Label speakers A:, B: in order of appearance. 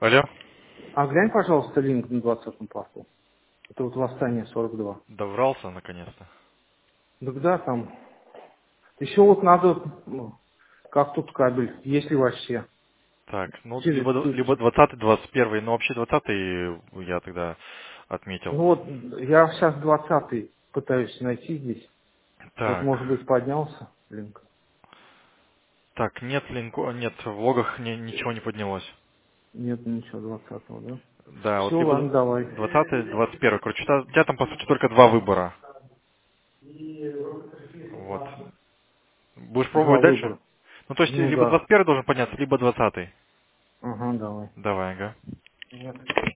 A: Алло.
B: А глянь, пожалуйста, линк на 20-м порту. Это вот восстание 42.
A: Добрался наконец-то.
B: Да, там. Еще вот надо, как тут кабель, есть ли вообще.
A: Так, ну
B: Через тут.
A: либо 20-й, 21-й, но вообще 20-й я тогда отметил.
B: Ну вот, я сейчас 20-й пытаюсь найти здесь. Вот,
A: Так,
B: может быть, поднялся линк.
A: так, нет, в логах ничего не поднялось.
B: Нет, ничего, 20-го, да?
A: Да, вот
B: Все,
A: либо
B: ладно, давай.
A: 20-й, 21-й. Короче, у тебя там, по сути, только два выбора. Вот. Будешь
B: Два
A: пробовать дальше?
B: выбора.
A: Ну, то есть,
B: Ну
A: либо
B: да.
A: 21-й должен подняться, либо 20-й.
B: Ага, давай.
A: Давай, ага.
B: Нет.